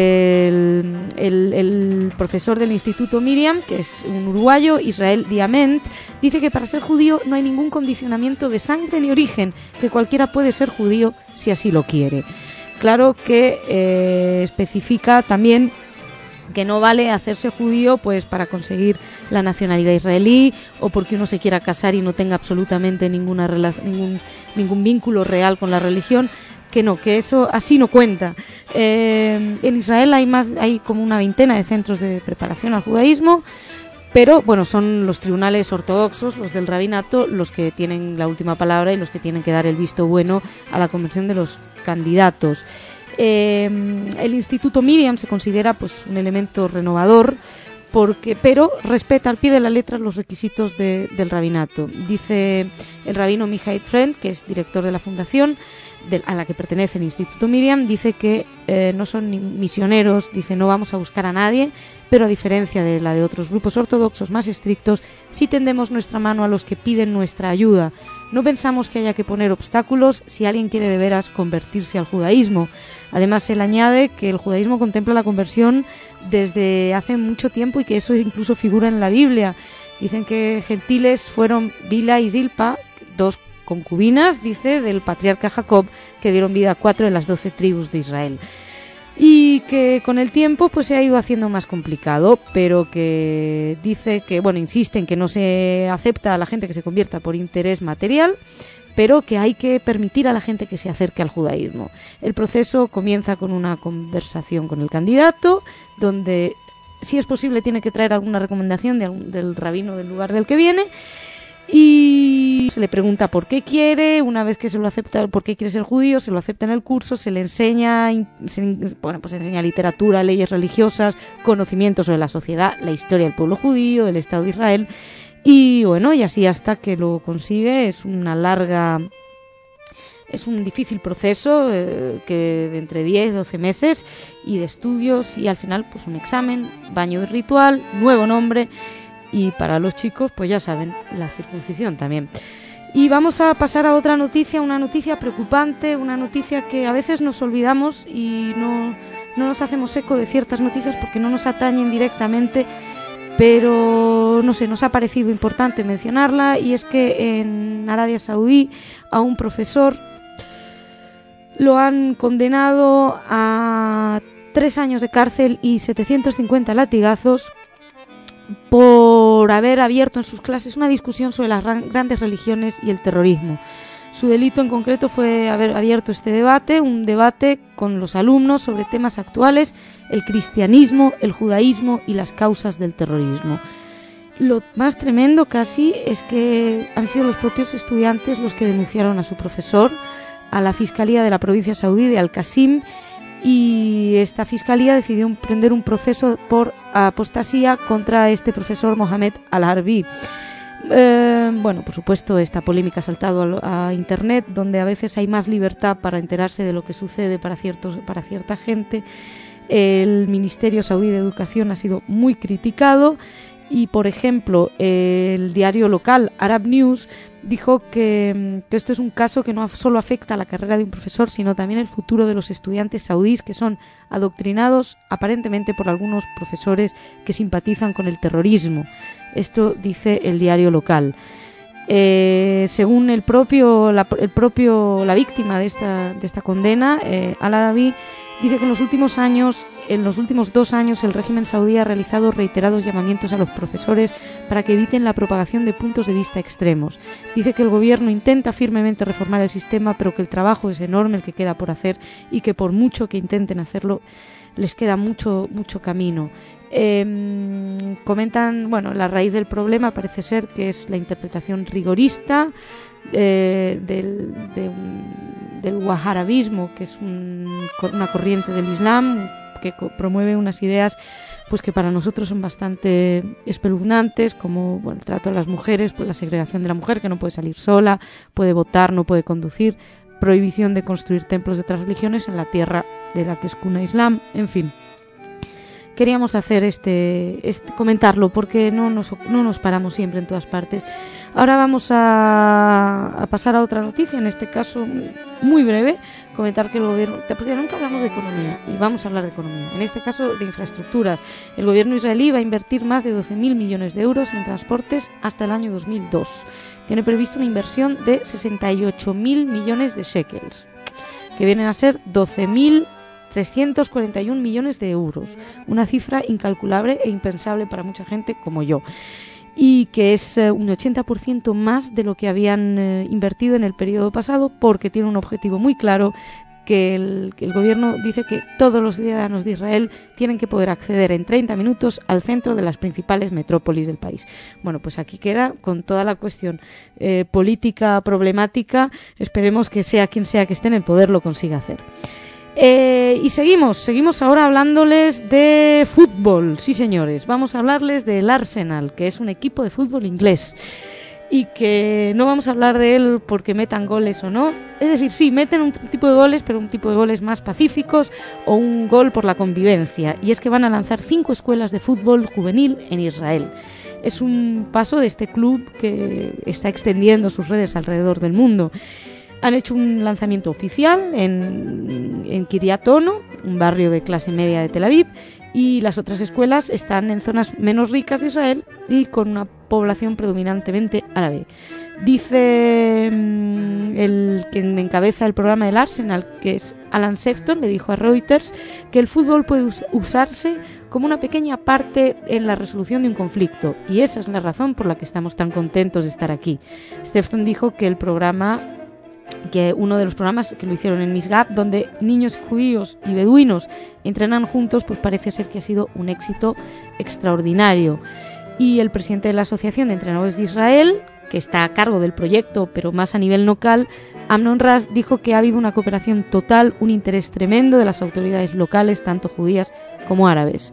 el profesor del Instituto Miriam, que es un uruguayo, Israel Diamant, dice que para ser judío no hay ningún condicionamiento de sangre ni origen, que cualquiera puede ser judío si así lo quiere. Claro que especifica también que no vale hacerse judío pues para conseguir la nacionalidad israelí o porque uno se quiera casar y no tenga absolutamente ningún vínculo real con la religión. Que no, que eso así no cuenta. En Israel hay como una veintena de centros de preparación al judaísmo, pero bueno, son los tribunales ortodoxos, los del rabinato, los que tienen la última palabra y los que tienen que dar el visto bueno a la conversión de los candidatos. El Instituto Miriam se considera pues un elemento renovador, pero respeta al pie de la letra los requisitos del rabinato. Dice el rabino Michael Friend, que es director de la fundación a la que pertenece el Instituto Miriam, dice que no son ni misioneros, dice no vamos a buscar a nadie, pero a diferencia de la de otros grupos ortodoxos más estrictos, sí tendemos nuestra mano a los que piden nuestra ayuda. No pensamos que haya que poner obstáculos si alguien quiere de veras convertirse al judaísmo. Además, él añade que el judaísmo contempla la conversión desde hace mucho tiempo y que eso incluso figura en la Biblia. Dicen que gentiles fueron Bila y Zilpa, dos concubinas, dice, del patriarca Jacob, que dieron vida a 4 de las 12 tribus de Israel. Y que con el tiempo pues se ha ido haciendo más complicado, pero que dice que, bueno, insiste en que no se acepta a la gente que se convierta por interés material, pero que hay que permitir a la gente que se acerque al judaísmo. El proceso comienza con una conversación con el candidato, donde, si es posible, tiene que traer alguna recomendación del rabino del lugar del que viene, y se le pregunta por qué quiere. Una vez que se lo acepta, por qué quiere ser judío, se lo acepta en el curso, se le enseña, se enseña literatura, leyes religiosas, conocimientos sobre la sociedad, la historia del pueblo judío, del Estado de Israel, Y bueno, y así hasta que lo consigue. Es un difícil proceso que de entre 10 y 12 meses y de estudios, y al final pues un examen, baño ritual, nuevo nombre, y para los chicos pues ya saben, la circuncisión también. Y vamos a pasar a otra noticia, una noticia preocupante, una noticia que a veces nos olvidamos y no nos hacemos eco de ciertas noticias porque no nos atañen directamente, pero no sé, nos ha parecido importante mencionarla, y es que en Arabia Saudí a un profesor lo han condenado a 3 años de cárcel y 750 latigazos por haber abierto en sus clases una discusión sobre las grandes religiones y el terrorismo. Su delito en concreto fue haber abierto este debate, un debate con los alumnos sobre temas actuales, el cristianismo, el judaísmo y las causas del terrorismo. Lo más tremendo casi es que han sido los propios estudiantes los que denunciaron a su profesor a la Fiscalía de la provincia saudí de Al-Qasim, y esta fiscalía decidió emprender un proceso por apostasía contra este profesor Mohamed Al-Harbi. Bueno, por supuesto, esta polémica ha saltado a internet, donde a veces hay más libertad para enterarse de lo que sucede para cierta gente. El Ministerio Saudí de Educación ha sido muy criticado y, por ejemplo, el diario local Arab News dijo que esto es un caso que no solo afecta a la carrera de un profesor, sino también el futuro de los estudiantes saudíes, que son adoctrinados aparentemente por algunos profesores que simpatizan con el terrorismo. Esto dice el diario local. Según la víctima de esta condena, Al-Harbi, dice que en los últimos 2 años, el régimen saudí ha realizado reiterados llamamientos a los profesores para que eviten la propagación de puntos de vista extremos. Dice que el gobierno intenta firmemente reformar el sistema, pero que el trabajo es enorme el que queda por hacer, y que por mucho que intenten hacerlo, les queda mucho camino. Comentan, bueno, la raíz del problema parece ser que es la interpretación rigorista del wahabismo, que es una corriente del Islam que promueve unas ideas pues que para nosotros son bastante espeluznantes, como el trato a las mujeres, pues la segregación de la mujer, que no puede salir sola, puede votar, no puede conducir, prohibición de construir templos de otras religiones en la tierra de la que es cuna Islam, en fin. Queríamos hacer comentarlo porque no nos paramos siempre en todas partes. Ahora vamos a pasar a otra noticia, en este caso muy breve, comentar que el gobierno, porque nunca hablamos de economía y vamos a hablar de economía, en este caso de infraestructuras. El gobierno israelí va a invertir más de 12.000 millones de euros en transportes hasta el año 2002. Tiene previsto una inversión de 68.000 millones de shekels, que vienen a ser 12.341 millones de euros, una cifra incalculable e impensable para mucha gente como yo, y que es un 80% más de lo que habían invertido en el periodo pasado, porque tiene un objetivo muy claro, que el gobierno dice que todos los ciudadanos de Israel tienen que poder acceder en 30 minutos al centro de las principales metrópolis del país. Bueno, pues aquí queda con toda la cuestión política problemática. Esperemos que sea quien sea que esté en el poder lo consiga hacer. Y seguimos ahora hablándoles de fútbol. Sí, señores, vamos a hablarles del Arsenal, que es un equipo de fútbol inglés, y que no vamos a hablar de él porque metan goles o no. Es decir, sí, meten un tipo de goles, pero un tipo de goles más pacíficos, o un gol por la convivencia, y es que van a lanzar 5 escuelas de fútbol juvenil en Israel. Es un paso de este club que está extendiendo sus redes alrededor del mundo. Han hecho un lanzamiento oficial en Kiryat Ono, un barrio de clase media de Tel Aviv, y las otras escuelas están en zonas menos ricas de Israel y con una población predominantemente árabe. Dice el quien encabeza el programa del Arsenal, que es Alan Sefton, le dijo a Reuters que el fútbol puede usarse como una pequeña parte en la resolución de un conflicto, y esa es la razón por la que estamos tan contentos de estar aquí. Sefton dijo que uno de los programas que lo hicieron en Misgab, donde niños judíos y beduinos entrenan juntos, pues parece ser que ha sido un éxito extraordinario. Y el presidente de la Asociación de Entrenadores de Israel, que está a cargo del proyecto, pero más a nivel local, Amnon Ras, dijo que ha habido una cooperación total, un interés tremendo de las autoridades locales, tanto judías como árabes.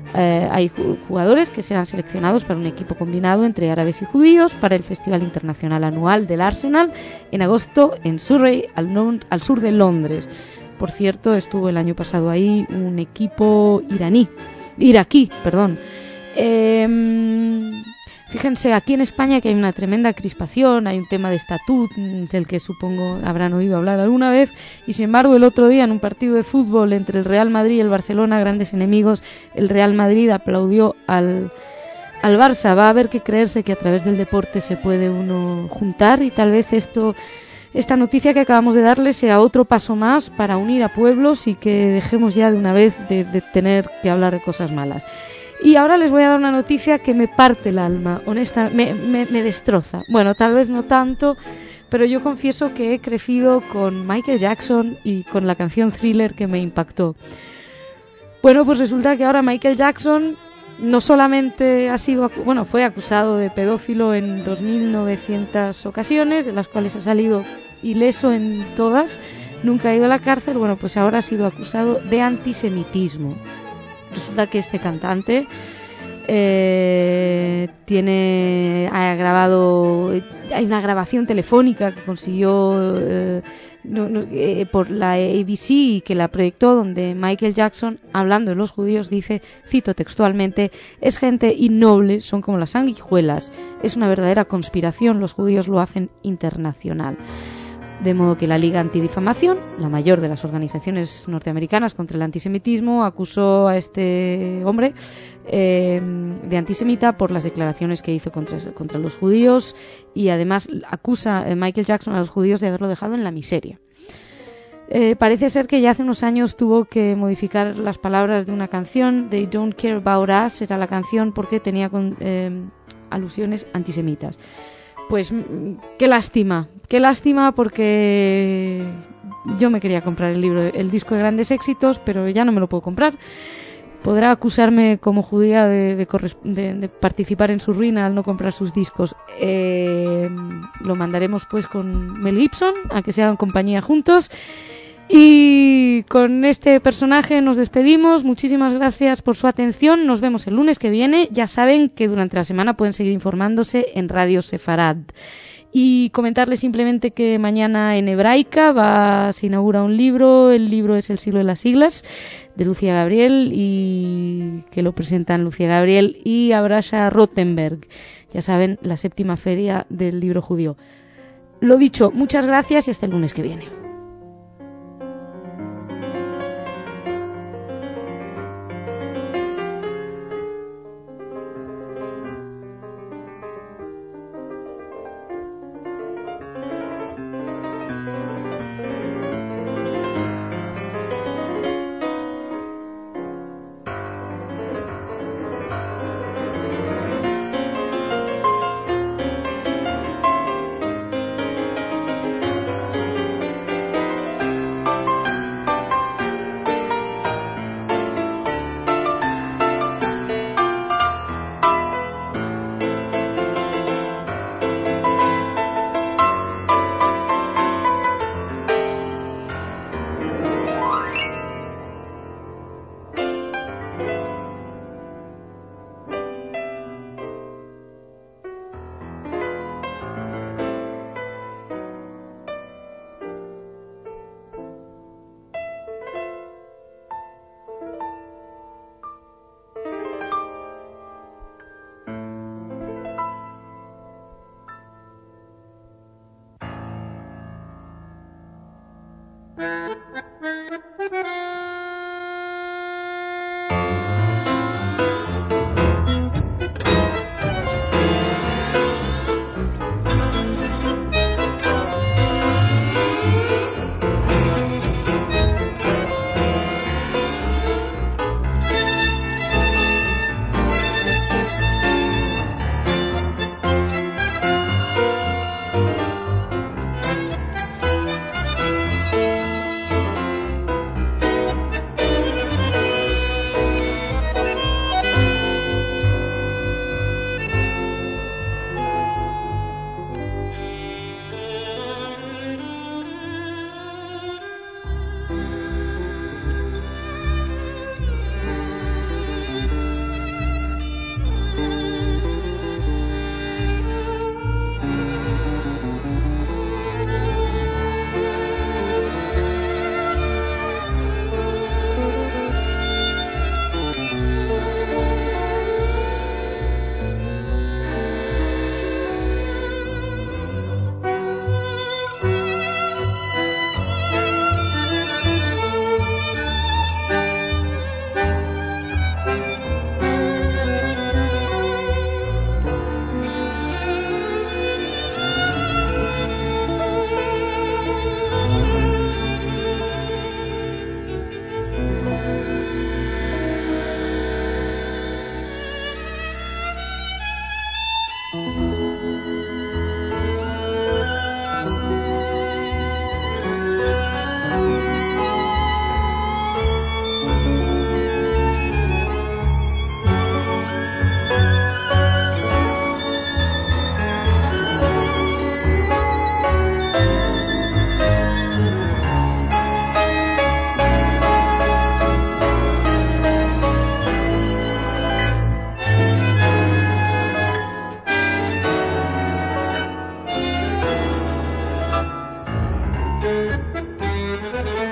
Hay jugadores que serán seleccionados para un equipo combinado entre árabes y judíos para el Festival Internacional Anual del Arsenal en agosto en Surrey, al sur de Londres. Por cierto, estuvo el año pasado ahí un equipo iraquí. Fíjense, aquí en España que hay una tremenda crispación, hay un tema de estatut del que supongo habrán oído hablar alguna vez, y sin embargo el otro día en un partido de fútbol entre el Real Madrid y el Barcelona, grandes enemigos, el Real Madrid aplaudió al Barça. Va a haber que creerse que a través del deporte se puede uno juntar, y tal vez esta noticia que acabamos de darle sea otro paso más para unir a pueblos y que dejemos ya de una vez de tener que hablar de cosas malas. Y ahora les voy a dar una noticia que me parte el alma, honestamente, me destroza. Bueno, tal vez no tanto, pero yo confieso que he crecido con Michael Jackson y con la canción Thriller, que me impactó. Bueno, pues resulta que ahora Michael Jackson no solamente fue acusado de pedófilo en 2.900 ocasiones, de las cuales ha salido ileso en todas, nunca ha ido a la cárcel. Bueno, pues ahora ha sido acusado de antisemitismo. Resulta que este cantante hay una grabación telefónica que consiguió por la ABC y que la proyectó, donde Michael Jackson, hablando de los judíos, dice, cito textualmente: es gente innoble, son como las sanguijuelas, es una verdadera conspiración, los judíos lo hacen internacional. De modo que la Liga Antidifamación, la mayor de las organizaciones norteamericanas contra el antisemitismo, acusó a este hombre de antisemita por las declaraciones que hizo contra los judíos, y además acusa a Michael Jackson a los judíos de haberlo dejado en la miseria. Parece ser que ya hace unos años tuvo que modificar las palabras de una canción, They Don't Care About Us, era la canción, porque tenía alusiones antisemitas. Pues qué lástima, porque yo me quería comprar el disco de grandes éxitos, pero ya no me lo puedo comprar. Podrá acusarme como judía de participar en su ruina al no comprar sus discos. Lo mandaremos pues con Mel Gibson a que se hagan compañía juntos. Y con este personaje nos despedimos. Muchísimas gracias por su atención. Nos vemos el lunes que viene. Ya saben que durante la semana pueden seguir informándose en Radio Sefarad. Y comentarles simplemente que mañana en Hebraica se inaugura un libro. El libro es El siglo de las siglas, de Lucía Gabriel, y que lo presentan Lucía Gabriel y Abrasha Rottenberg. Ya saben, la 7ª feria del libro judío. Lo dicho, muchas gracias y hasta el lunes que viene.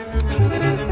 Thank you.